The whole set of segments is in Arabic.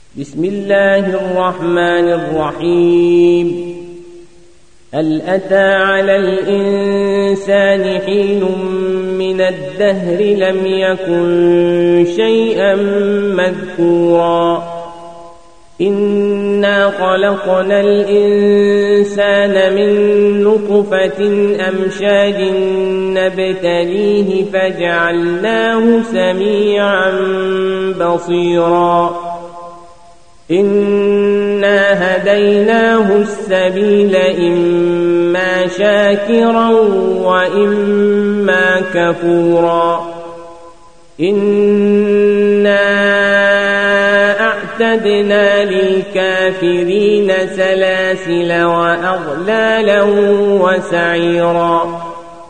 بسم الله الرحمن الرحيم. هل أتى على الإنسان حين من الدهر لم يكن شيئا مذكورا إنا خلقنا الإنسان من نطفة أمشاج نبتليه فجعلناه سميعا بصيرا إنا هديناه السبيل إما شاكرا وإما كفورا إنا أعتدنا للكافرين سلاسل وأغلالا وسعيرا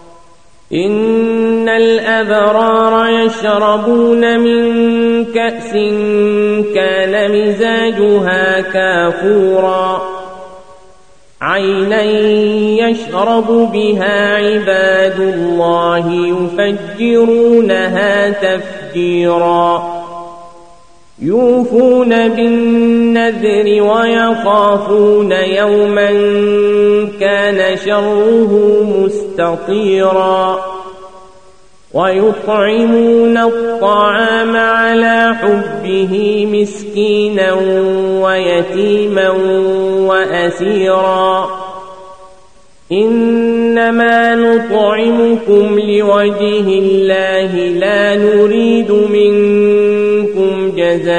إن الأبرار يشربون من كأس كان مزاجها كافورا عينا يشرب بها عباد الله يفجرونها تفجيرا يوفون بالنذر ويخافون يوما كان شره مستطيرا ويطعمون الطعام على حبه مسكينا ويتيما وأسيرا إنما نطعمكم لوجه الله لا نريد منكم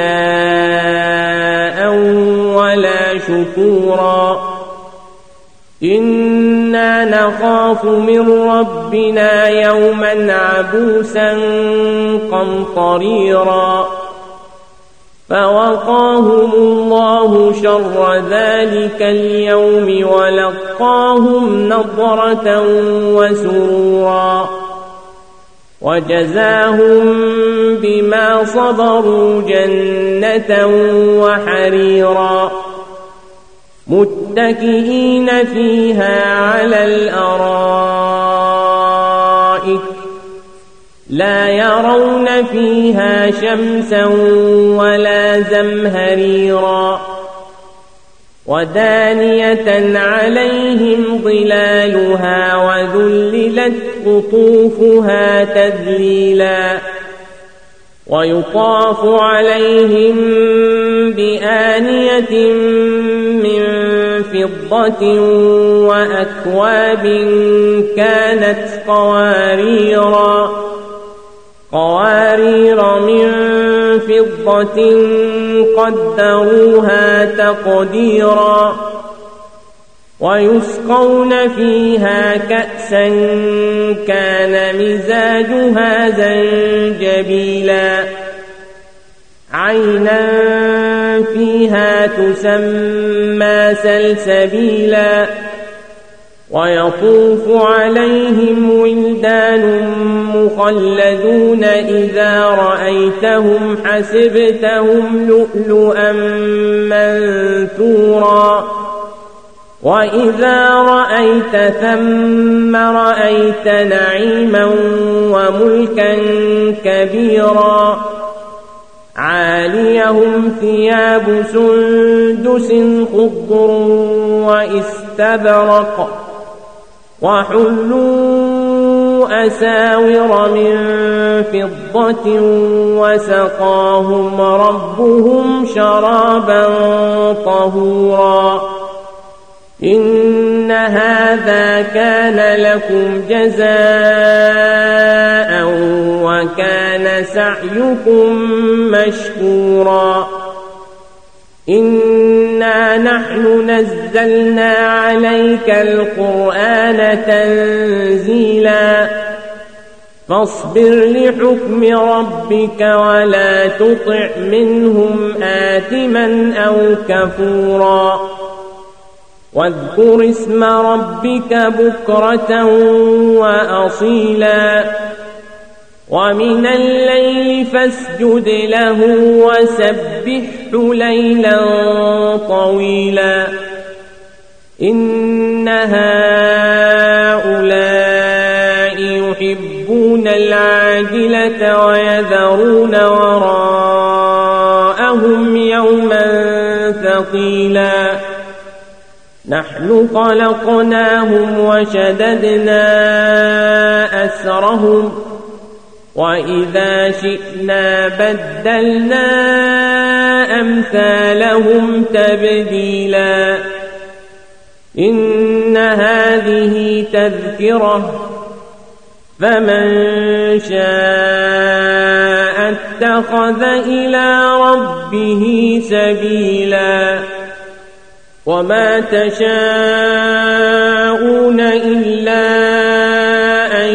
جزاء ولا شكورا إنا نخاف من ربنا يوما عبوسا قمطريرا فوقاهم الله شر ذلك اليوم ولقاهم نضرة وسرورا وجزاهم بما صبروا جنة وحريرا متكئين فيها على الأرائك لا يرون فيها شمسا ولا زمهريرا ودانية عليهم ظلالها وذللت قطوفها تذليلا ويطاف عليهم بآنية من فضة وأكواب كانت قوارير من فضة قدروها تقديرا ويسقون فيها كأسا كان مزاجها زنجبيلا عينا فيها تسمى سلسبيلا ويطوف عليهم ولدان مخلدون إذا رأيتهم حسبتهم لؤلؤا منثورا وإذا رأيت ثم رأيت نعيما وملكا كبيرا عاليهم ثياب سندس خضر واستبرق وحلوا أساور من فضة وسقاهم ربهم شرابا طهورا إن هذا كان لكم جزاء وكان سعيكم مشكورا إنا نحن نزلنا عليك القرآن تنزيلا فاصبر لحكم ربك ولا تطع منهم آثما أو كفورا واذكر اسم ربك بكرة وأصيلا ومن الليل فاسجد له وسبحه ليلا طويلا إن هؤلاء يحبون العاجلة ويذرون وراءهم يوما يوما ثقيلا نحن خلقناهم وشددنا أسرهم وإذا شئنا بدلنا أمثالهم تبديلا إن هذه تذكرة فمن شاء اتخذ إلى ربه سبيلا وما تشاءون إلا أن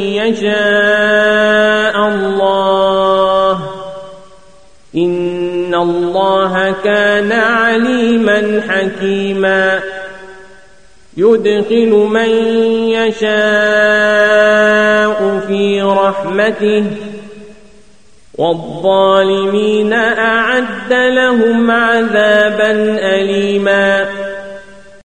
يشاء الله إن الله كان عليما حكيما يدخل من يشاء في رحمته والظالمين أعد لهم عذابا أليما